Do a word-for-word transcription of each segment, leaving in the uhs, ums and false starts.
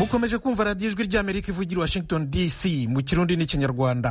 mukomeje kumva radiyo ijwi ry'Amerika ivugira Washington D C mu Kirundi n'Ikinyarwanda.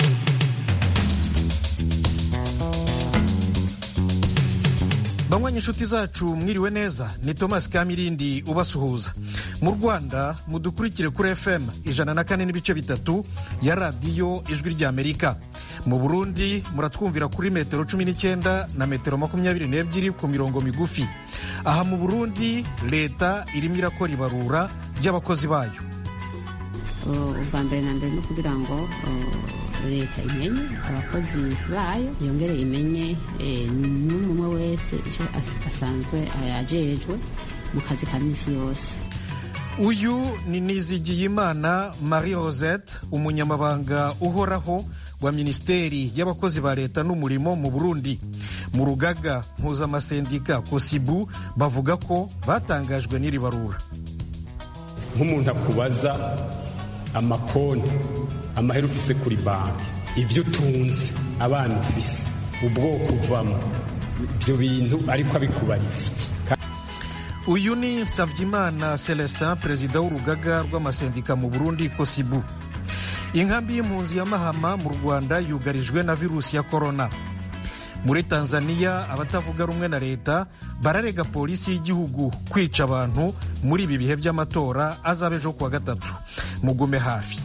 Banywanyi inshuti zacu mwiriwe neza, ni Thomas Kamirindi ubasuhuza. Mu Rwanda mudukurikire kuri F M ijana na kane n'ibice bitatu ya radiyo ijwi ry'Amerika. Mu Burundi muratwumvira kuri metero cumi n'icyenda na metero makumyabiri n'ebyiri ku mirongo migufi. Aha mu Burundi leta irimo irakora ibarura ry'abakozi bayo. Ubwa mbere na mbere no kugira ngo leta imenye abakozi bayo, yongere imenye n'umwe wese icyo asanzwe ajejwe mu kazi ka misi yose. Uyu ni Nizigiyimana Marie Rosette, umunyamabanga uhoraho wa Minisiteri y'abakozi ba leta n'umurimo mu Burundi. Mu rugaga mpuzamasendika Kosibu bavuga ko batangajwe n'iri barura. Nk'umuntu akubaza amakonti, amahera ufise kuri banki, ibyo utunze, abana ufise, ubwoko uvamo, ibyo bintu ariko abikubaritse iki? Uyu ni Nsavyimana Celestin, perezida w'urugaga rw'amasendika mu Burundi Kosibu. Inkambi y'impunzi ya Mahama mu Rwanda yugarijwe na virusi ya korona. Muri Tanzania abatavuga rumwe na leta bararega polisi y'igihugu kwica abantu muri ibi bihe by'amatora azaba ejo kuwa gatatu. Mugume hafi.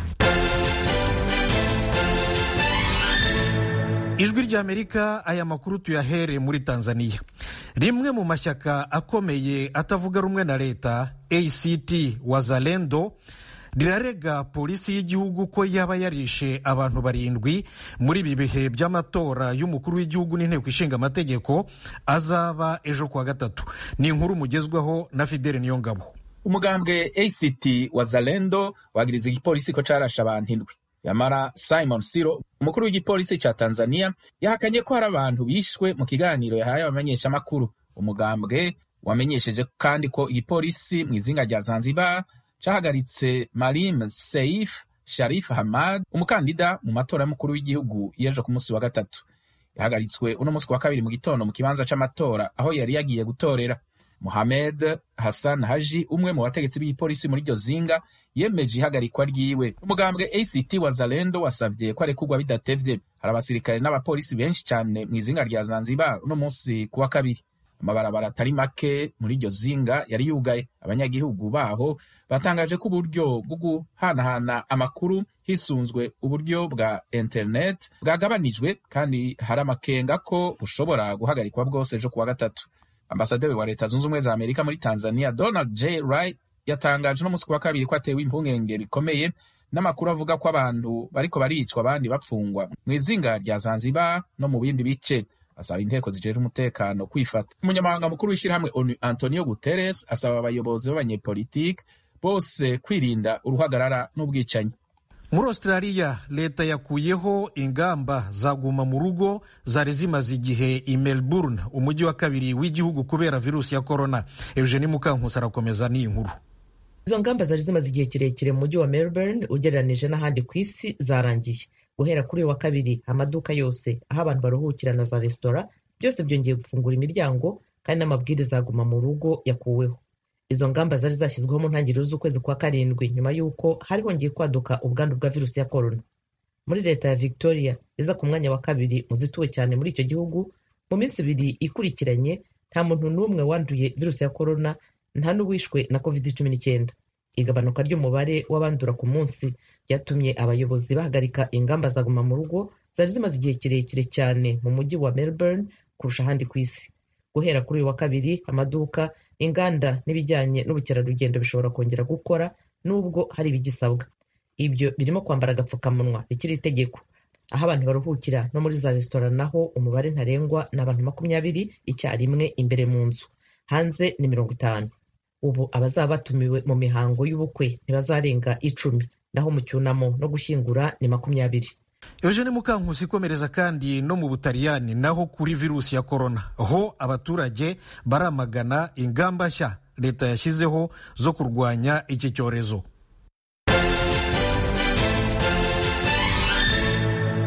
Ijwi ry'Amerika, aya makuru tuyahere muri Tanzania. Rimwe mu mashyaka akomeye atavuga rumwe na leta, A C T Wazalendo, rirarega polisi y'igihugu ko yaba yarishe abantu barindwi muri ibi bihe by'amatora y'umukuru w'igihugu n'inteko ishinga amategeko azaba ejo kuwa gatatu. Ni inkuru mugezwaho na Fidele Niyongabo. Umugambwe A C T Wazalendo wagiriza igipolisi ko carashe abantu indwi. Yamara Simon Siro, umukuru w'igipolisi ca Tanzania, yahakanye ko hari abantu bishwe mu kiganiro yahaye abamenyeshamakuru. Umugambwe wamenyesheje kandi ko igipolisi mu izinga rya Zanzibar cahagaritse Maalim Seif Sharif Hamad, umukandida mu matora y'umukuru w'igihugu yejo ku munsi wa gatatu. Yahagaritswe uno munsi wa kabiri mu gitondo mu kibanza c'amatora aho yari yagiye gutorera. Mohamed Hassan Haji, umwe mu bategetsi b'igipolisi muri iryo zinga, yemeje ihagarikwa ryiwe. Umugambwe A C T Wazalendo wasavye ko arekurwa bidatevye. Hari abasirikare n'abapolisi benshi cyane mu izinga rya Zanzibar uno munsi kuwa kabiri. Amabarabara atari make muri iryo zinga yari yugaye. Abanyagihugu baho batangaje ko uburyo bwo guhanahana amakuru hisunzwe uburyo bwa internet bwagabanijwe kandi hari amakenga ko bushobora guhagarikwa bwose ejo kuwa gatatu. Ambasaderi wa Leta Zunze Ubumwe za Amerika muri Tanzania Donald J. Wright yatangaje no munsi wa kabiri ko atewe impungenge bikomeye n'amakuru avuga ko abantu bariko baricwa abandi bapfungwa mu izinga rya Zanzibar no mu bindi bice. Asaba inteko zijeje umutekano kwifata. Umunyamabanga mukuru w'ishirahamwe ONU Antonio Guterres asaba abayobozi b'abanyepolitike bose kwirinda uruhagarara n'ubwicanyi. Muri Australia leta yakuyeho ingamba zaguma mu rugo zari zimaze igihe i Melbourne, umujyi wa kabiri w'igihugu, kubera virusi ya korona. Eugenie Mukankusi arakomeza n'iyi nkuru. Izo ngamba zari zimaze igihe kirekire mu mujyi wa Melbourne ugereranije n'ahandi ku isi zarangiye. Guhera kuri wa kabiri amaduka yose aho abantu baruhukira na za resitora byose byongeye gufungura imiryango kandi n'amabwiriza aguma mu rugo yakuweho. Izo ngamba zari zashyizweho mu ntangiriro z'ukwezi kwa karindwi nyuma y'uko hari hongeye kwaduka ubwandu bwa virusi ya korona. Muri leta ya Victoria iza ku mwanya wa kabiri mu zituwe cyane muri icyo gihugu, mu minsi ibiri ikurikiranye nta muntu n'umwe wanduye virusi ya korona, nta n'uwishwe na covid cumi n'icyenda. Igabanuka ry'umubare w'abandura ku munsi ryatumye abayobozi bahagarika ingamba zaguma mu rugo zari zimaze igihe kirekire cyane mu mujyi wa Melbourne kurusha ahandi ku isi. Guhera kuri uyu wa kabiri amaduka, inganda n'ibijyanye n'ubukerarugendo bishobora kongera gukora nubwo hari ibigisabwa. Ibyo birimo kwambara agapfukamunwa bikiri itegeko. Aho abantu baruhukira no muri za resitora naho umubare ntarengwa n'abantu makumyabiri icyarimwe imbere mu nzu. Hanze ni mirongo itanu. Ubu abazaba batumiwe mu mihango y'ubukwe ntibazarenga icumi, naho mu cyunamo no gushyingura ni makumyabiri. Eugene Mukankusi ikomereza kandi no mu Butaliyani naho kuri virusi ya korona, ho abaturage baramagana ingamba nshya leta yashyizeho zo kurwanya iki cyorezo.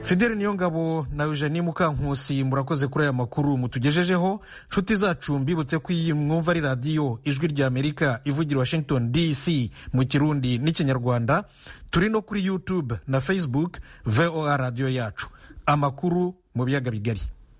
Fidele Niyongabo na Eugenie Mukankusi murakoze kuri aya makuru mutugejejeho. Nshuti zacu mbibutse ko iyi mwumva ari radiyo Ijwi rya Amerika ivugira Washington D C mu Kirundi n'Ikinyarwanda. Turi no kuri YouTube na Facebook V O A radiyo yacu. Amakuru mu biyaga bigari.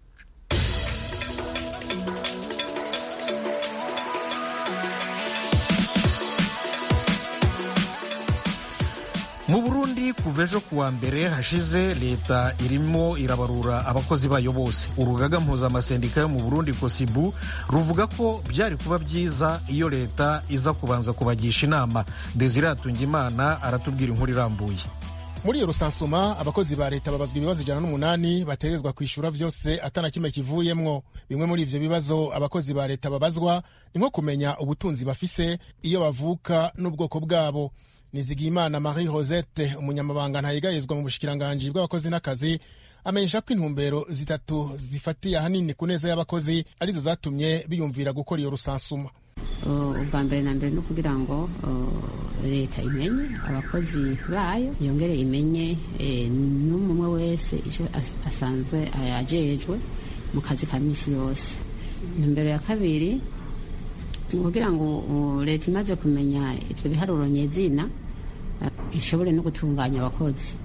Mu Burundi kuva ejo kuwa mbere hashize leta irimo irabarura abakozi bayo bose. Urugaga mpuzamasendika yo mu Burundi Kosibu ruvuga ko byari kuba byiza iyo leta iza kubanza kubagisha inama. Desire Atungimana aratubwira inkuru irambuye. Muri iyo rusansuma abakozi ba leta babazwa ibibazo ijana n'umunani bategerezwa kwishura vyose atana kimwe kivuyemwo. Bimwe muri ivyo bibazo abakozi ba leta babazwa ni nko kumenya ubutunzi bafise, iyo bavuka n'ubwoko bwabo. Nizigiyimana Marie Rosette umunyamabanga ntayigayezwa mu bushikiranganji bw'abakozi n'akazi amenyesha ko intumbero zitatu zifatiye ahanini ku neza y'abakozi arizo zatumye biyumvira gukora iyo rusansuma. Ubwa mbere na mbere no kugira ngo leta imenye abakozi bayo, yongere imenye n'umwe wese icyo asanzwe ajejwe mu kazi ka misi yose. Intumbero ya kabiri ni kugira ngo leta imaze kumenya ibyo biharuro nyezina ishobore no gutunganya abakozi,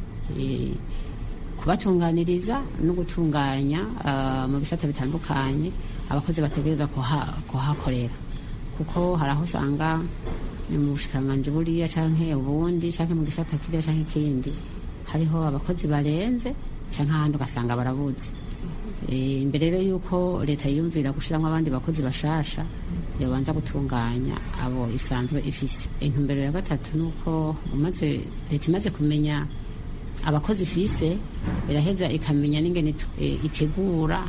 kubatunganiriza no gutunganya mu bisata bitandukanye abakozi bategereza kuhakorera, kuko hari aho usanga mu bushikiranganji buriya canke ubundi canke mu gisata kiriya canke ikindi hariho abakozi barenze canke ahandi ugasanga barabuze. Imbere rero yuko leta yiyumvira gushiramwo abandi bakozi bashasha yabanza gutunganya abo isanzwe ifise. Intumbero ya gatatu nuko umaze leta imaze kumenya abakozi ifise iraheza ikamenya n'ingene itegura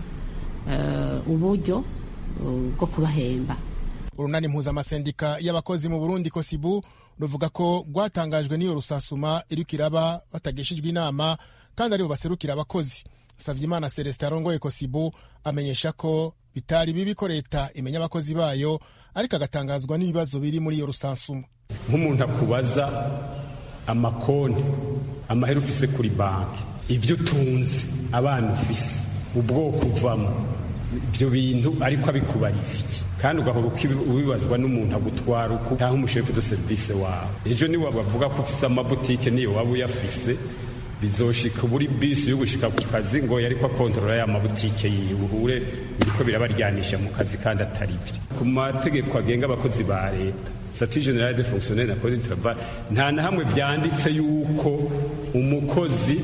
uburyo bwo kubahemba. Urunani mpuzamasendika y'abakozi mu Burundi Kosibu ruvuga ko rwatangajwe n'iyo rusansuma iriko iraba batagishijwe inama kandi aribo baserukira abakozi. Savyimana Celestin arongoye Kosibu amenyesha ko bitari bibi ko leta imenya abakozi bayo, ariko agatangazwa n'ibibazo biri muri iyo rusansuma. Nk'umuntu akubaza amakonti, amahera ufise kuri banki, ivyo utunze, abana ufise, ubwoko uvamo, ibyo bintu ariko abikubariza iki? Kandi ugahora ubibazwa n'umuntu agutwara uko ntaho umushefu de service wawe. Ejo ni wabavuga ko ufise amabutike niyo waba uyafise, bizoshika buri bisi yo gushika ku kazi ngo yariko akontrola ya mabutike yihure biriko birabaryanisha mu kazi kandi atari byo. Ku mategeko agenga abakozi ba leta, statut général des fonctionnaires na code du travail, nta na hamwe vyanditse yuko umukozi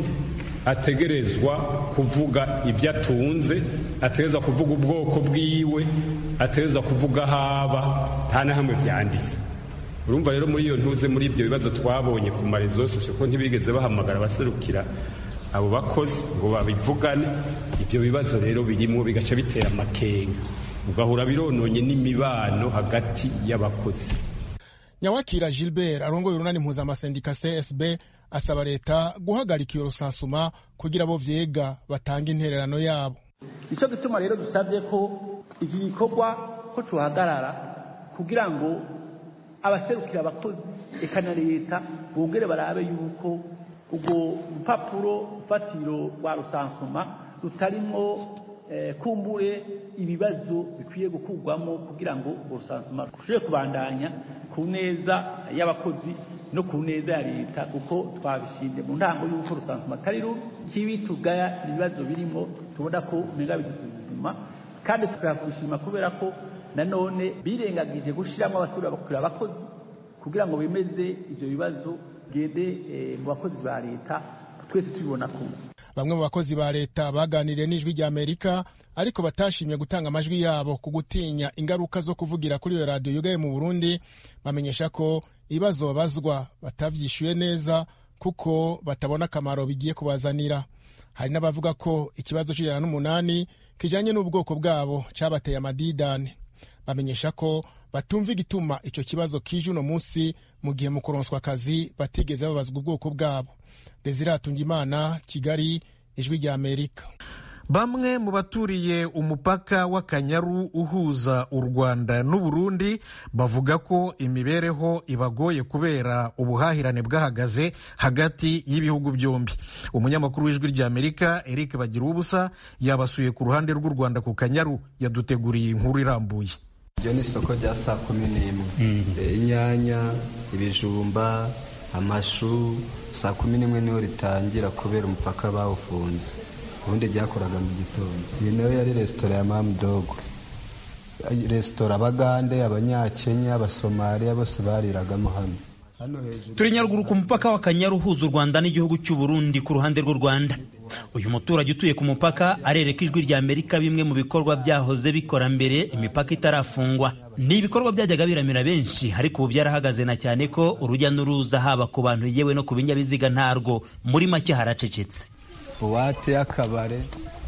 ategerezwa kuvuga ibyo atunze, ategerezwa kuvuga ubwoko bwiwe, ategerezwa kuvuga haba, nta na hamwe vyanditse. Urumva rero muri iyo ntuze muri ibyo bibazo twabonye ku marezo sosio ko ntibigeze bahamagara baserukira abo bakozi ngo babivugane. Ibyo bibazo rero birimo bigaca bitera amakenga, ugahura birononye n'imibano hagati y'abakozi. Nyawakira Gilbert arongoye urunani mpuzamasendika C S B asaba leta guhagarika iyo rusansuma kugira abo vyega batanga intererano yabo. Ico gituma rero dusavye ko iki gikorwa ko tuhagarara kugira ngo abaserukira abakozi eka na leta bongere barabe yuko ubwo rupapuro fatiro rwa rusansuma rutarimo eh, kumbure ibibazo bikwiye gukurwamo kugira ngo rusansuma rushobore kubandanya ku neza y'abakozi no ku neza ya leta, kuko twabishimye mu ntango y'uko rusansuma atari rubi kibi tugaya ibibazo birimo tubona ko menga bidusuzuma, kandi tukabishima kubera ko nanone birengagije gushiramo abasura bakura abakozi kugira ngo bemeze ivyo bibazo gende mu bakozi ba leta twese tubibona ko. Bamwe mu bakozi ba leta baganiriye n'Ijwi rya Amerika ariko batashimye gutanga amajwi yabo ku gutinya ingaruka zo kuvugira kuri iyo radio yugaye mu Burundi, bamenyesha ko ibibazo babazwa batavyishuye neza kuko batabona akamaro bigiye kubazanira. Hari n'abavuga ko ikibazo c'ijana n'umunani kijanye n'ubwoko bwabo cabateye amadidane. Bamenyesha ko batumva igituma ico kibazo kije uno munsi mu gihe mu kuronswa akazi batigeze babazwa ubwoko bwabo. Desire Atungimana, Kigali, Ijwi rya Amerika. Bamwe mu baturiye umupaka w'Akanyaru uhuza u Rwanda n'u Burundi bavuga ko imibereho ibagoye kubera ubuhahirane bwahagaze hagati y'ibihugu byombi. Umunyamakuru w'Ijwi ry'Amerika Eric Bagiruwubusa yabasuye ku ruhande rw'u Rwanda ku Kanyaru, yaduteguriye inkuru irambuye. Iryo ni isoko rya saa kumi n'imwe. Inyanya, ibijumba, amashu, saa kumi n'imwe niho ritangira kubera umupaka bawufunze. Ubundi ryakoraga mu gitondo. Iyi nayo yari resitora ya Mam Dogo. Resitora Abagande, Abanyakenya, Abasomaliya bose bariragamo hano. Turi Nyaruguru ku mupaka w'Akanyaru uhuza u Rwanda n'igihugu cy'u Burundi ku ruhande rw'u Rwanda. Uyu muturage utuye ku mupaka arereka Ijwi ry'Amerika bimwe mu bikorwa byahoze bikora mbere imipaka itarafungwa. Ni ibikorwa byajyaga biramira benshi, ariko ubu byarahagaze na cyane ko urujya n'uruza haba ku bantu yewe no ku binyabiziga ntarwo. Muri make haracecetse. Buwate y'akabare,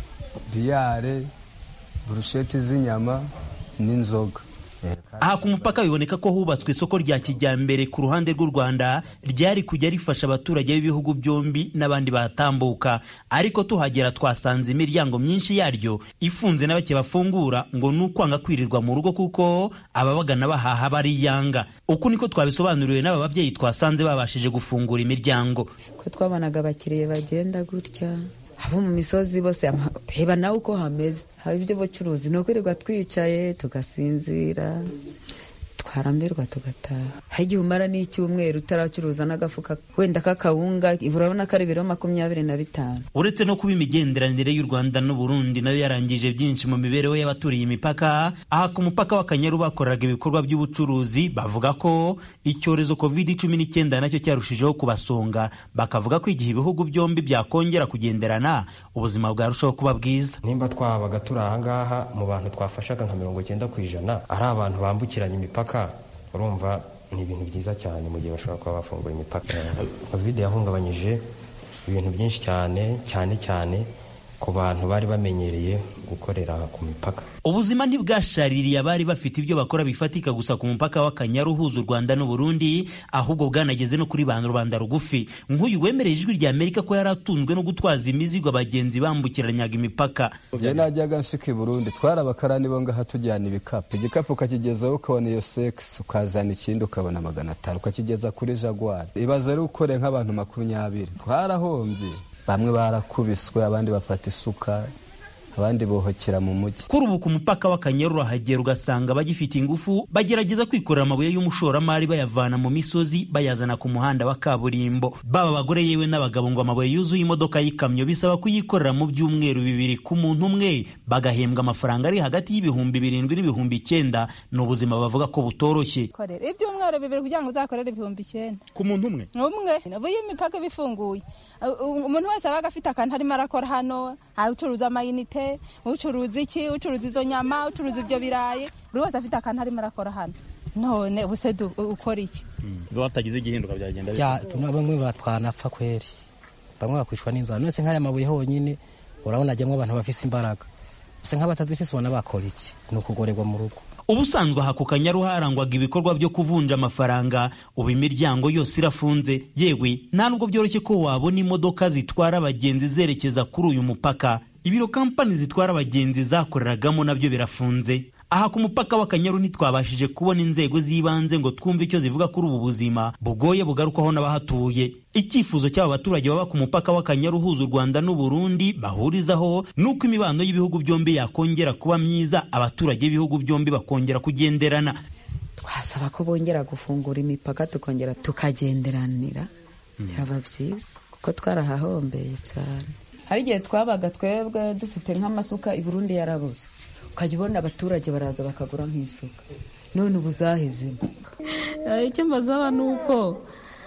biyare, burusheti z'inyama n'inzoga. Aha ku mupaka biboneka ko hubatswe isoko rya kijyambere ku ruhande rw'u Rwanda ryari kujya rifasha abaturage b'ibihugu byombi n'abandi bahatambuka, ariko tuhagera twasanze imiryango myinshi yaryo ifunze na bake bafungura ngo nukwanga kwirirwa mu rugo kuko ababagana bahaha bariyanga. Uku niko twabisobanuriwe n'aba babyeyi twasanze babashije gufungura imiryango. Ko twabanaga abakiriye bagenda gutya, abo mu misozi bose reba nawe uko hameze, haba ibyo bucuruzi ni ukwirirwa twicaye tugasinzira twarambirwa tugataha. Hari igihe umara n'icyumweru utaracuruza n'agafuka wenda k'akawunga, urabona ko ari ibiro makumyabiri na bitanu. Uretse no kuba imigenderanire y'u Rwanda n'u Burundi nayo yarangije byinshi mu mibereho y'abaturiye imipaka, aha ku mupaka w'Akanyaru bakoraga ibikorwa by'ubucuruzi bavuga ko icyorezo covid cumi n'icyenda nacyo cyarushijeho kubasonga, bakavuga ko igihe ibihugu byombi byakongera kugenderana ubuzima bwarushaho kuba bwiza. Nimba twabaga turi ahangaha mu bantu twafashaga nka mirongo icyenda ku ijana ari abantu bambukiranya imipaka, urumva ni ibintu byiza cyane mu gihe bashobora kuba bafungura imipaka. Covid yahungabanyije ibintu byinshi cyane cyane cyane ku bantu bari bamenyereye gukorera ku mipaka. Ubuzima ntibwashaririye abari bafite ibyo bakora bifatika gusa ku mupaka w'Akanyaru uhuza u Rwanda n'u Burundi, ahubwo bwanageze no kuri ba rubanda rugufi. Nk'uyu wemereye Ijwi ry'Amerika ko yari atunzwe no gutwaza imizigo abagenzi bambukiranyaga imipaka. Je najyaga nshika i Burundi twarabakarani bo ngaha tujyana ibikapu, igikapu ukakigezaho ukabona iyo sex, ukazana ikindi ukabona magana atanu ukakigeza kuri Jaguar. Ibaze ari ukore nk'abantu makumyabiri. Twarahombye, bamwe barakubiswe, abandi bafata isuka, abandi bohokera mu mujyi. Kuri ubu ku mupaka w'Akanyaru urahagera ugasanga bagifite ingufu bagerageza kwikorera amabuye y'umushoramari bayavana mu misozi bayazana ku muhanda wa kaburimbo. Baba abagore yewe n'abagabo ngo amabuye yuzuye imodoka y'ikamyo bisaba kuyikorera mu byumweru bibiri ku muntu umwe, bagahembwa amafaranga ari hagati y'ibihumbi birindwi n'ibihumbi icyenda. Ni ubuzima bavuga ko butoroshye. Ibyumweru bibiri kugira ngo uzakorere ibihumbi icyenda ku muntu umwe umwe buye imipaka bifunguye. Umuntu wese abaga afite akantu arimo arakora hano, ucuruza amayinite, ucuruza iki, ucuruza izo nyama, ucuruza ibyo birayi, buri wese afite akantu arimo arakora hano. None ubuse ukora iki? Ndo hatagize igihinduka byagenda bya bamwe batwanapfa kweri, bamwe bakwishwa n'inzara. None se nk'aya mabuye honyine urabona ajyamwe abantu bafise imbaraga, se nk'abatazifise ubona bakora iki? Ni ukugorerwa mu rugo. Ubusanzwe aha ku Kanyaru harangwaga ibikorwa byo kuvunja amafaranga, ubu imiryango yose irafunze. Yewe nta nubwo byoroshye ko wabona imodoka zitwara abagenzi zerekeza kuri uyu mupaka. Ibiro kampani zitwara abagenzi zakoreragamo nabyo birafunze. Aha ku mupaka w'Akanyaru ntitwabashije kubona inzego z'ibanze ngo twumve icyo zivuga kuri ubu buzima bugoye bugarukaho n'abahatuye. Icyifuzo cy'aba baturage baba ku mupaka w'Akanyaru uhuza u Rwanda n'u Burundi bahurizaho nuko imibano y'ibihugu byombi yakongera kuba myiza, abaturage b'ibihugu byombi bakongera kugenderana. Twasaba ko bongera gufungura imipaka tukongera tukagenderanira, byaba byiza kuko twarahahombeye cyane. Hari igihe twabaga twebwe dufite nk'amasuka i Burundi yarabuze, ukajya ubona abaturage baraza bakagura nk'isuka, none ubu zahezemo. Icyo mbazaba ni uko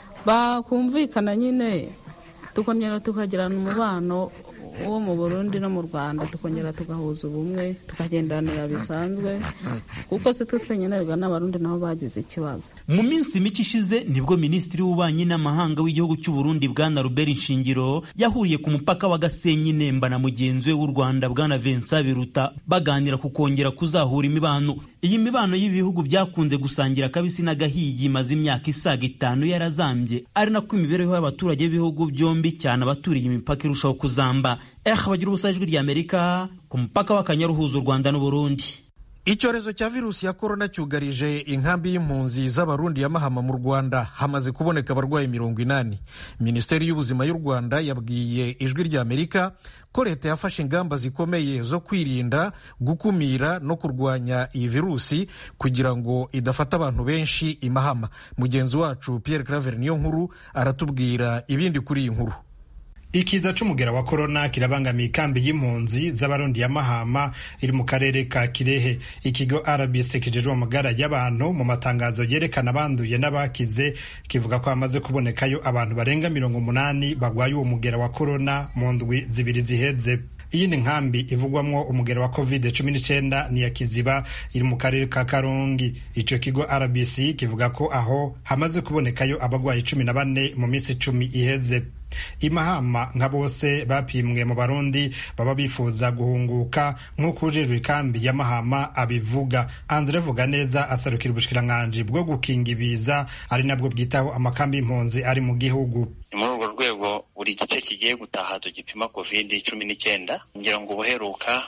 bakumvikana nyine tukongera tukagirana umubano wo mu Burundi no mu Rwanda, tukongera tugahuza ubumwe tukagendanira bisanzwe, kuko se twenyine n'Abarundi nabo bagize ikibazo. Mu minsi mike ishize nibwo Minisitiri w'Ububanyi n'Amahanga w'igihugu cy'u Burundi Bwana Robert Nshingiro yahuriye ku mupaka wa Gasenyi Nemba na mugenzi we w'u Rwanda Bwana Vincent Biruta baganira ku kongera kuzahura imibano. iyi mibano y'ibihugu byakunze gusangira akabisi n'agahiye imaze imyaka isaga itanu yarazambye, ari nako imibereho y'abaturage b'ibihugu byombi cyane abaturiye imipaka irushaho kuzamba. Eh bagira ubusa ijwi ry'Amerika ku mupaka w'Akanyaru uhuza u Rwanda n'u Burundi. Icyorezo cya virusi ya korona cyugarije inkambi y'impunzi z'abarundi ya Mahama mu Rwanda. Hamaze kuboneka abarwayi mirongo inani. Minisiteri y'ubuzima y'u Rwanda yabwiye ijwi ry'Amerika ko leta yafashe ingamba zikomeye zo kwirinda, gukumira no kurwanya iyi virusi kugira ngo idafata abantu benshi i Mahama. Mugenzi wacu Pierre Claver Niyonkuru aratubwira ibindi kuri iyi nkuru. Ikiza c'umugera wa korona kirabangamiye ikambi y'impunzi z'abarundi ya Mahama iri mu karere ka Kirehe. Ikigo R B C kijejwe amagara y'abantu mu matangazo yerekana abanduye n'abakize kivuga ko hamaze kubonekayo abantu barenga mirongo umunani bagwaye uwo mugera wa korona mu ndwi zibiri ziheze. Iyi ni nkambi ivugwamwo umugera wa covid cumi n'icenda ni ya Kiziba iri mu karere ka Karongi. Ico kigo R B C kivuga ko aho hamaze kubonekayo abagwayi cumi na bane mu minsi cumi iheze. Imahama nka bose bapimwe mu Barundi baba bifuza guhunguka nk'uko ujejwe ikambi ya Mahama abivuga. Andre Vuganeza asarukira ubushikiranganji bwo gukinga ibiza ari nabwo bwitaho amakambi y'impunzi ari mu gihugu. Muri urwo rwego buri gice kigiye gutaha tugipima covid cumi n'icyenda. Ngira ngo ubuheruka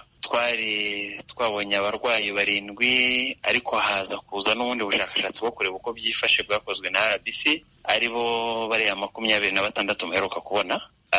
twari twabonye abarwayi barindwi, ariko haza kuza n'ubundi bushakashatsi bwo kureba uko byifashe bwakozwe na R B C, ari bo bariya makumyabiri na batandatu muheruka kubona.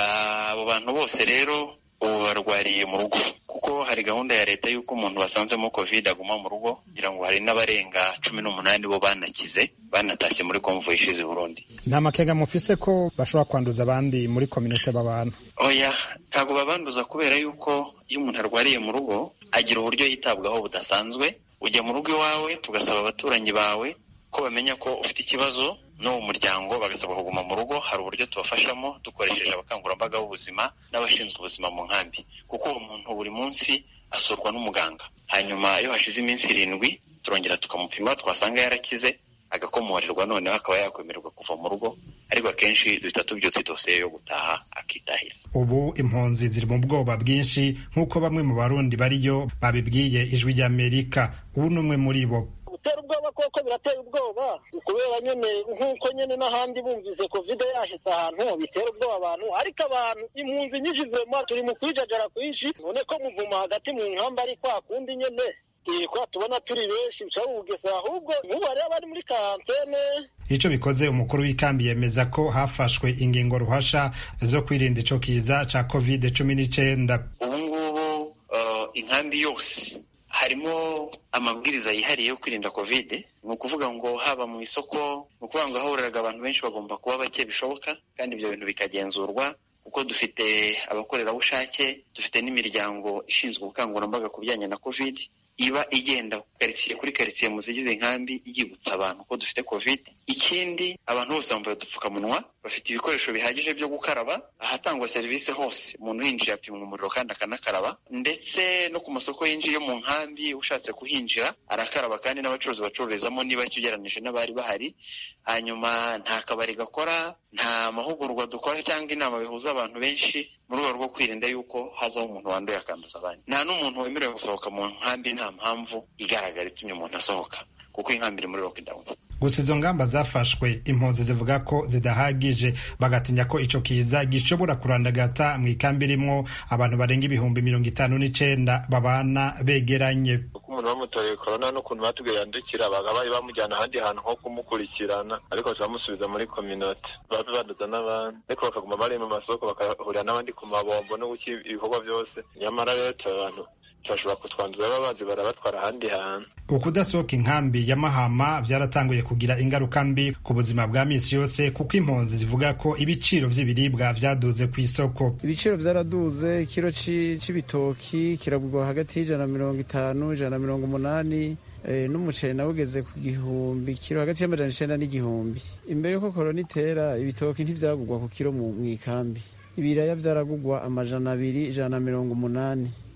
Abo bantu bose rero ubu barwariye mu rugo, kuko hari gahunda ya leta y'uko umuntu basanzemo covid aguma mu rugo. Ngira ngo hari n'abarenga cumi n'umunani bo banakize banatashye muri convoy ishize i Burundi. Nta makenga mufise ko bashobora kwanduza abandi muri community b'abantu? Oya, ntabwo babanduza kubera yuko iyo umuntu arwariye mu rugo agira uburyo yitabwaho budasanzwe. Ujya mu rugo iwawe, tugasaba abaturanyi bawe ko bamenya ko ufite ikibazo no mu muryango, bagasaba kuguma mu rugo. Hari uburyo tubafashamo dukoresheje abakangurambaga b'ubuzima n'abashinzwe ubuzima mu nkambi, kuko uwo muntu buri munsi asurwa n'umuganga. Hanyuma iyo hashize iminsi irindwi turongera tukamupima, twasanga yarakize agakomorerwa, noneho akaba yakwemererwa kuva mu rugo, ariko akenshi duhita tubyutse dosiye yo gutaha akitahira. Ubu impunzi ziri mu bwoba bwinshi nk'uko bamwe mu Barundi bariyo babibwiye ijwi ry'Amerika. Ubu n'umwe muri bo. Gutera ubwoba koko biratera ubwoba, kubera nyene nk'uko nyene n'ahandi bumvise covid yashitse ahantu bitera ubwoba abantu, ariko abantu impunzi nyinshi zema turi mu kwijajara kwinshi, none ko muvuma hagati mu nkamba ari kwa kundi nyene ko tubona turi benshi bica bugese, ahubwo nk'ubu hariyo abari muri karantene. Ico bikoze umukuru w'ikambi yemeza ko hafashwe ingingo ruhasha zo kwirinda ico kiza ca covid cumi n'icenda. Ubu ngubu uh, inkambi yose harimo amabwiriza yihariye yo kwirinda covid. Ni ukuvuga ngo haba mu isoko, ni ukuvuga ngo ahahuriraga abantu benshi bagomba kuba bake bishoboka, kandi ibyo bintu bikagenzurwa kuko dufite abakorerabushake, dufite n'imiryango ishinzwe ubukangurambaga ku bijyanye na covid iba igenda karitsiye kuri karitsiye mu zigize inkambi yibutsa abantu ko dufite covid. Ikindi, abantu bose bambaye udupfukamunwa, bafite ibikoresho bihagije byo gukaraba. Ahatangwa serivisi hose umuntu yinjiye apimwa umuriro kandi akanakaraba, ndetse no ku masoko yinjiye mu nkambi ushatse kuhinjira arakaraba, kandi n'abacuruzi bacururizamo niba ugereranije n'abari bahari. Hanyuma nta kabari gakora, nta mahugurwa dukora cyangwa inama bihuza abantu benshi mu rwego rwo kwirinda yuko hazaho umuntu wanduye akanduza abandi. Nta n'umuntu wemerewe gusohoka mu nkambi nta mpamvu igaragara itumye umuntu asohoka, kuko inkambi iri muri lockdown. Gusa izo ngamba zafashwe, impunzi zivuga ko zidahagije, bagatinya ko ico kiza gishobora kurandagata mu ikambi rimwo abantu barenga ibihumbi mirongo itanu n'icenda babana begeranye. Umuntu bamutoye corona n'ukuntu batubwiye yandukira, bagabaye bamujyana ahandi hantu nko kumukurikirana, ariko turamusubiza muri community babe banduza n'abandi, ariko bakaguma bari mu masoko bakahurira n'abandi ku mabombo no guki ibikorwa byose. Nyamara rero abantu bashobora kutwanduza babazi barabatwara ahandi hantu. Ukudasohoka inkambi ya Mahama byaratanguye kugira ingaruka mbi ku buzima bwa misi yose, kuko impunzi zivuga ko ibiciro vy'ibiribwa vyaduze ku isoko. Ibiciro vyaraduze, ikiro c'ibitoki kiragurwa hagati y'ijana na mirongo itanu ijana na mirongo umunani, e, n'umuceri nawe ugeze ku gihumbi, kiro hagati y'amajana icenda n'igihumbi. Imbere yuko korona itera ibitoki ntivyagurwa ku kiro mu ikambi, ibiraya vyaragurwa amajana abiri ijana na mirongo umunani,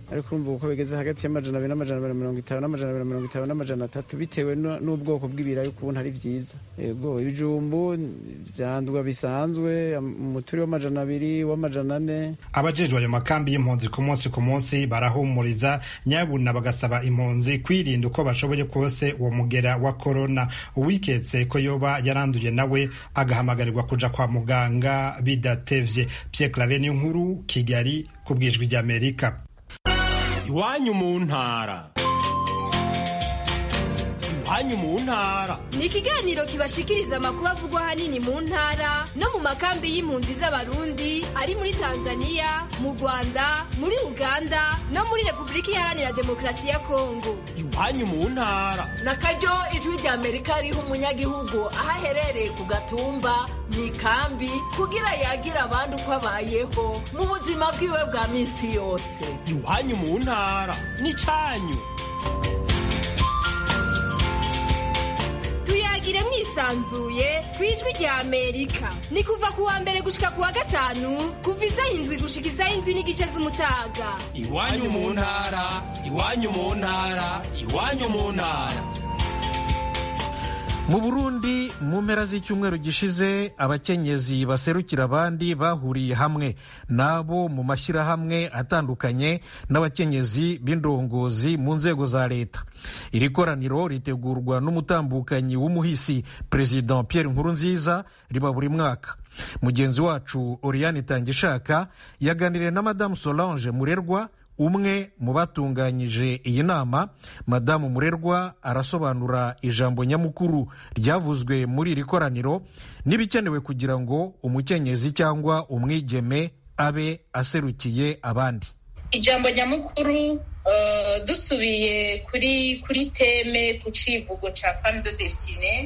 ariko urumva uko bigeze hagati y'amajana abiri n'amajana abiri na mirongo itanu n'amajana abiri na mirongo itanu n'amajana atatu bitewe n'ubwoko bw'ibirayi ukuntu ari byiza. Yego ibijumbu vyandwa bisanzwe umuturi w'amajana abiri w'amajana ane. Abajejwe ayo makambi y'impunzi ku munsi ku munsi barahumuriza nyabuna bagasaba impunzi kwirinda uko bashoboye kose uwo mugera wa korona. Uwiketse ko yoba yaranduye nawe agahamagarirwa kuja kwa muganga bidatevye. Pierre Claver Nkuru, Kigali, ku bw'Ijwi ry'Amerika. Iwanyu mu ntara. Iwanyu mu ntara ni ikiganiro kibashikiriza amakuru avugwa hanini mu ntara no mu makambi y'impunzi z'abarundi ari muri Tanzania, mu Rwanda, muri Uganda no muri Repubulika Iharanira Demokarasi ya Kongo. Iwanyu mu ntara nakaryo Ijwi ry'Amerika riha umunyagihugu aho aherereye ku gatumba mu ikambi kugira yagira abandi uko abayeho mu buzima bwiwe bwa minsi yose. Iwanyu mu ntara n'icanyu. Tuyagire mwisanzuye ku Ijwi ry'Amerika. Ni kuva ku wa mbere gushika ku wa gatanu kuva isaha indwi gushika isaha indwi n'igice z'umutaga. Iwanyu mu ntara, iwanyu mu ntara, iwanyu mu ntara. Mu Burundi mu mpera z'icyumweru gishize abakenyezi baserukira abandi bahuriye hamwe nabo mu mashyirahamwe atandukanye n'abakenyezi b'indongozi mu nzego za leta. Iri koraniro ritegurwa n'umutambukanyi w'umuhisi President Pierre Nkurunziza riba buri mwaka. Mugenzi wacu Oriane Tangishaka yaganiriye na Madame Solange Murerwa, umwe mu batunganyije iyi nama. Madamu Murerwa arasobanura ijambo nyamukuru ryavuzwe muri iri koraniro n'ibikenewe kugira ngo umukenyezi cyangwa umwigeme abe aserukiye abandi. Ijambo nyamukuru uh, dusubiye kuri kuri teme ku civugo ca Femme de Destinée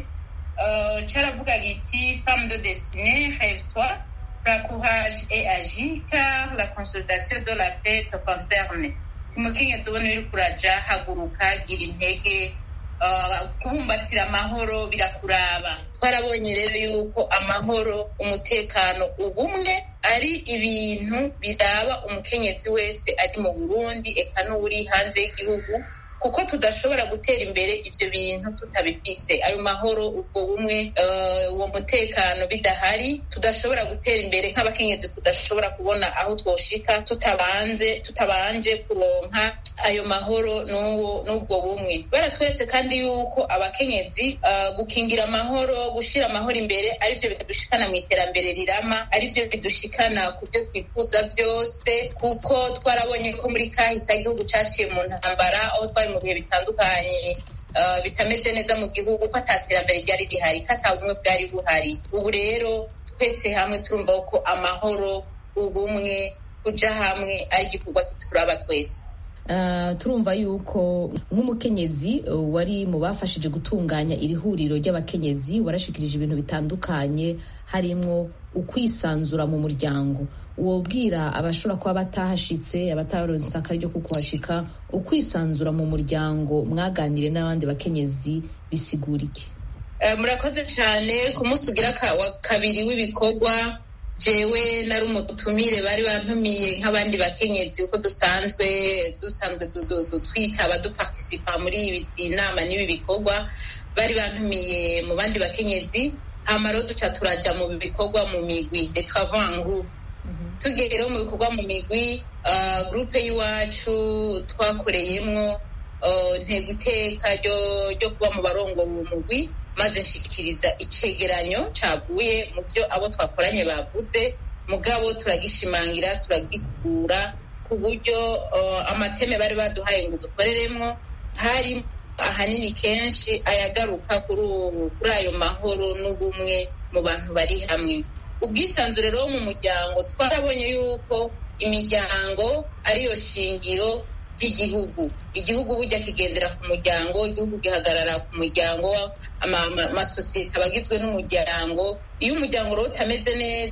uh, cyaravuga giti Femme de Destinée rêve-toi la courage et agis car la consolidation de la paix te concerne. Timukinye tubone biri kuraja haguruka gira intege uh, kubumbatira amahoro birakuraba. Twarabonye rero yuko amahoro, umutekano, ubumwe ari ibintu biraba umukenyezi wese ari mu Burundi eka n'uri hanze y'igihugu, kuko tudashobora gutera imbere ivyo bintu tutabifise. Ayo mahoro, ubwo bumwe, uwo uh, mutekano bidahari, tudashobora gutera imbere nk'abakenyezi, tudashobora kubona aho twoshika tutabanze tutabanje kuronka ayo mahoro n'uwo n'ubwo bumwe. Baratweretse kandi yuko abakenyezi uh, gukingira amahoro, gushira amahoro imbere arivyo bidushikana mu iterambere rirama, arivyo bidushikana ku byo twifuza byose, kuko twarabonye ko muri kahise igihugu caciye mu ntambara aho twari mu bihe bitandukanye uh, bitameze neza mu gihugu, ko ataterambere ryari rihari, ko atabumwe bwari buhari. Ubu rero twese hamwe turumva ko amahoro, ubumwe, kuja hamwe ari igikorwa kituraba twese. Uh, turumva yuko nk'umukenyezi uh, wari mu bafashije gutunganya iri huriro ry'abakenyezi warashikirije ibintu bitandukanye harimwo ukwisanzura mu muryango. Wobwira abashobora kuba batahashitse, abataronse akaryo ko kuhashika, ukwisanzura mu muryango mwaganire n'abandi bakenyezi bisigura iki? Uh, murakoze cyane. Ku munsi ugira wa kabiri w'ibikorwa jewe nari umutumire, bari bantumiye nk'abandi bakenyezi uko dusanzwe dusanzwe twitaba duparticipa muri ibi nama n'ibi bikorwa, bari bantumiye mu bandi bakenyezi. Hama rero duca turaja mu bikorwa mu migwi de travaux en groupe. Tugiye rero mu bikorwa mu migwi, uh, groupe y'iwacu twakoreyemwo uh, ntego iteka ryo kuba mu barongora uwo mugwi, maze nshikiriza icegeranyo caguye mu byo abo twakoranye bavuze, mugabo turagishimangira, turagisigura ku buryo uh, amateme bari baduhaye ngo dukoreremwo hari ahanini kenshi ayagaruka kuri kuri ayo mahoro n'ubumwe mu bantu bari hamwe. Ubwisanzure rero mu muryango, twarabonye yuko imiryango ariyo shingiro ry'igihugu. Igihugu burya kigendera ku muryango, igihugu gihagarara ku muryango, amasosiyete aba agizwe n'umuryango. Iyo umuryango rero utameze neza,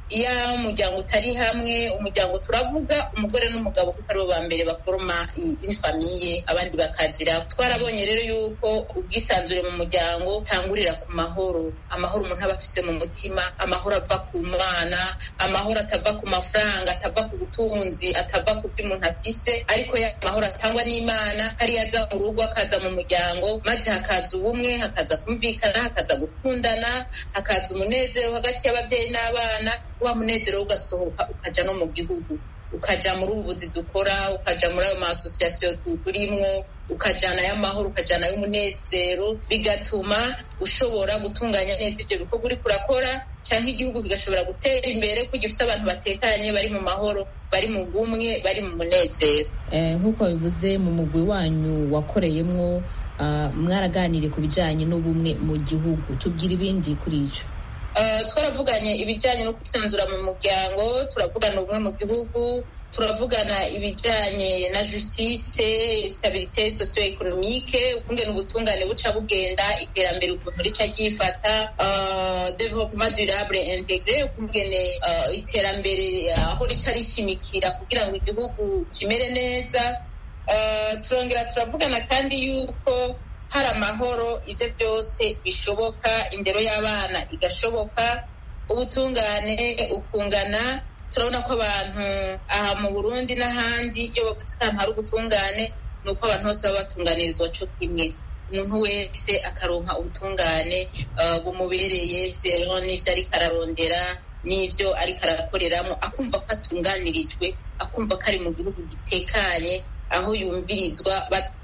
iyo umuryango utari hamwe, umuryango turavuga umugore n'umugabo kuko aribo ba mbere baforoma ifamiye, abandi bakazira. Twarabonye rero yuko ubwisanzure mu muryango utangurira ku mahoro, amahoro umuntu aba afise mu mutima, amahoro ava ku Mana, amahoro atava ku mafaranga, atava ku butunzi, atava ku byo umuntu afise, ariko ya mahoro atangwa n'Imana, hariya aza mu rugo akaza mu muryango, maze hakaza ubumwe, hakaza kumvikana, hakaza gukundana, hakaza umunezero hagati y'ababyeyi n'abana, wa munezero ugasohoka ukaja no mu gihugu, ukaja muri ubu buzi dukora, ukaja muri ayo ma association turimwo, ukajana y'amahoro, ukajana y'umunezero, bigatuma ushobora gutunganya neza ivyo bikorwa uriko urakora, canke igihugu kigashobora gutera imbere ko gifise abantu batekanye, bari mu mahoro, bari mu bumwe, bari mu munezero. Eh, nk'uko bivuze mu mugwi wanyu wakoreyemwo, uh, mwaraganiriye ku bijanye n'ubumwe mu gihugu, tubwira ibindi kuri ico. Uh, twaravuganye ibijanye no kwisanzura mu muryango, turavugana ubumwe mu gihugu, turavugana ibijanye na justice, stabilité socio-économique, ukungene ubutungane buca bugenda, iterambere ukuntu rica ryifata, uh, développement durable intégré, ukungene uh, iterambere aho rica rishimikira kugira ngo igihugu kimere neza. Uh, turongera turavugana kandi yuko hari amahoro, ibyo byose bishoboka, indero y'abana igashoboka, ubutungane ukungana. Turabona ko abantu aha mu Burundi n'ahandi iyo bavuze ahantu hari ubutungane ni uko abantu bose baba batunganirizwa co kimwe, umuntu wese akaronka ubutungane uh, bumubereye sero n'ivyo ariko ararondera n'ivyo ariko arakoreramo, akumva ko atunganirijwe, akumva ko ari mu gihugu gitekanye, aho yumvirizwa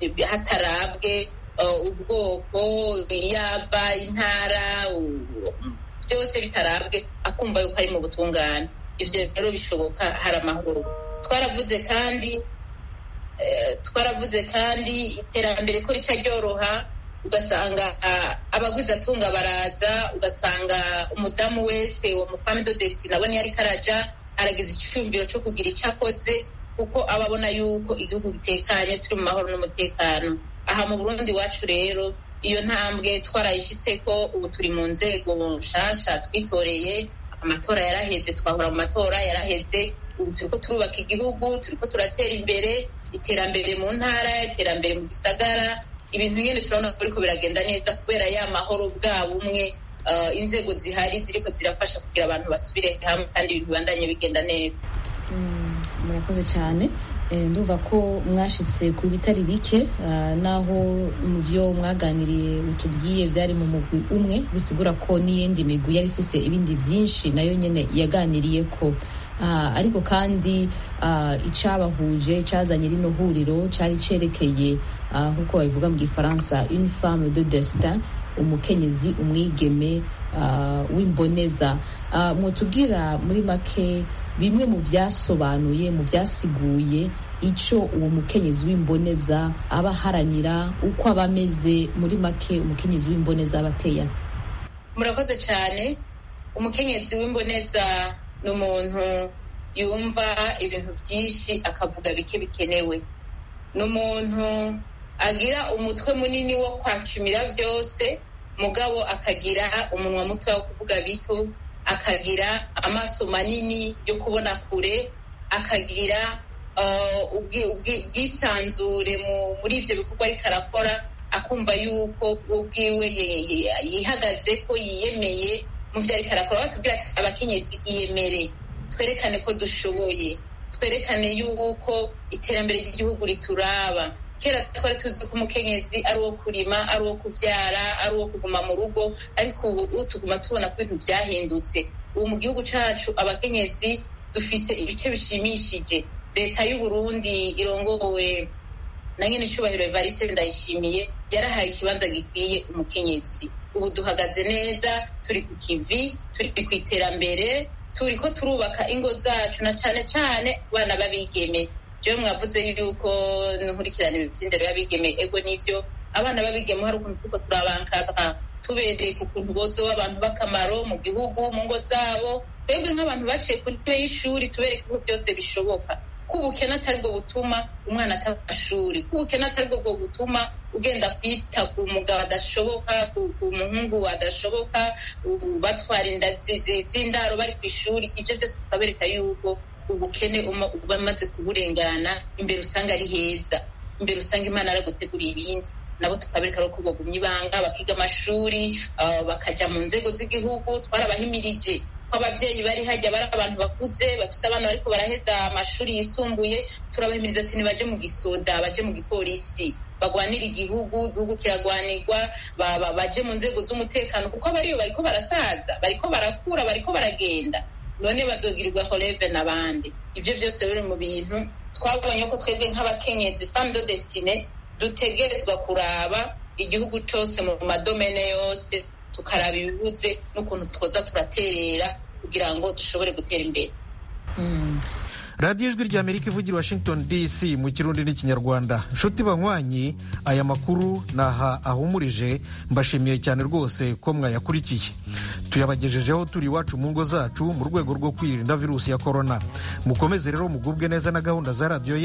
hatarabwe Uh, ubwoko, yaba intara, uh, byose bitarabwe, akumva yuko ari mu butungane. Ivyo rero bishoboka hari amahoro. Twaravuze kandi uh, twaravuze kandi iterambere ko rica ryoroha, ugasanga uh, abagwizatunga baraza, ugasanga umudamu wese wa mu famille de destin abone yari karaja aragize icyumviro cyo kugira icyo akoze, kuko ababona yuko igihugu gitekanye, turi mu mahoro n'umutekano. Aha mu Burundi wacu rero iyo ntambwe twarayishitseko, ubu turi mu nzego nshasha twitoreye, amatora yaraheze, twahora mu matora yaraheze, ubu turiko turubaka igihugu, turiko turatera imbere, iterambere mu ntara, iterambere mu gisagara, ibintu nyene turabona ko biriko biragenda neza kubera ya mahoro bwa bumwe, uh, inzego zihari ziriko zirafasha kugira abantu basubire hamwe kandi ibintu bibandanye bigenda neza. Mm, murakoze cyane. Ndumva ko mwashitse ku bitari bike, naho mu byo mwaganiriye utubwiye byari mu mugwi umwe, bisigura ko n'iyindi migwi yari ifise ibindi byinshi nayo nyene yaganiriye ko, ariko kandi icabahuje cazanye rino huriro cari cerekeye nk'uko babivuga mu gifaransa une femme de destin, umukenyezi, umwigeme w'imboneza. Mwotubwira muri make bimwe mu vyasobanuye, mu vyasiguye ico uwo mukenyezi w'imboneza aba aharanira, uko aba ameze muri make, umukenyezi w'imboneza aba ateye ate? Murakoze cyane. Umukenyezi w'imboneza ni umuntu yumva ibintu byinshi akavuga bike bikenewe, ni umuntu agira umutwe munini wo kwakimira byose, mugabo akagira umunwa muto wo kuvuga bito, akagira amaso manini yo kubona kure, akagira ubwisanzure muri ivyo bikorwa ariko arakora, akumva yuko ubwiwe yihagaze ko yiyemeye mu vyo ariko arakora. Batubwira ati abakenyezi iyemere, twerekane ko dushoboye, twerekane yuko iterambere ry'igihugu rituraba. Kera twari tuzi ko umukenyezi ari uwo kurima, ari uwo kuvyara, ari uwo kuguma mu rugo, ariko ubu tuguma tubona ko ibintu vyahindutse. Ubu mu gihugu cacu abakenyezi dufise ibice bishimishije. Leta y'u Burundi irongowe na nyene icubahiro Evariste Ndayishimiye yarahaye ikibanza gikwiye umukenyezi. Ubu duhagaze neza, turi ku kivi, turi kw'iterambere, turiko turubaka ingo zacu, na cane cane bana babigeme. Jewe mwavuze yuko nkurikirana ivy'indero y'abigeme, ego nivyo, abana babigeme hari ukuntu turiko turabankadra, tubereye ku kuntu bozoba abantu b'akamaro mu gihugu, mu ngo zabo. Twebwe nk'abantu baciye ku ntebe y'ishuri tubereke ko byose bishoboka, ko ubukene atari bwo butuma umwana ataba amashuri, ko ubukene atari bwo butuma ugenda kwita ku mugabo adashoboka, ku muhungu adashoboka, batwara inda z'indaro bari ku ishuri. Ibyo byose tukabereka yuko ubukene bamaze kuburengana, imbere usanga ari heza, imbere usanga Imana araguteguriye ibindi. Nabo tukabereka ko bagumye ibanga bakiga amashuri, bakajya mu nzego z'igihugu. Twarabahimirije ko ababyeyi bari hajya bari abantu bakuze bafise abana bariko baraheza amashuri yisumbuye, turabahimiriza ati nibaje mu gisoda, baje mu gipolisi, bagwanira igihugu, igihugu kiragwanirwa, baje mu nzego z'umutekano, kuko abariyo bariko barasaza, bariko barakura, bariko baragenda, none bazogirirwa releve n'abandi. Ivyo vyose biri mu bintu twabonye ko twebwe nk'abakenyezi Femme de Destinée dutegerezwa kuraba igihugu cyose mu madomene yose, tukaraba ibibuze n'ukuntu twoza turaterera kugira ngo dushobore gutera imbere. mm. radiyo ijwi ry'Amerika ivugira Washington D C mu kirundi n'ikinyarwanda. Nshuti banywanyi, aya makuru naha ahumurije, mbashimiye cyane rwose ko mwayakurikiye. Tuyabagejejeho turi iwacu mu ngo zacu mu rwego rwo kwirinda virusi ya korona. Mukomeze rero mugubwe neza na gahunda za radiyo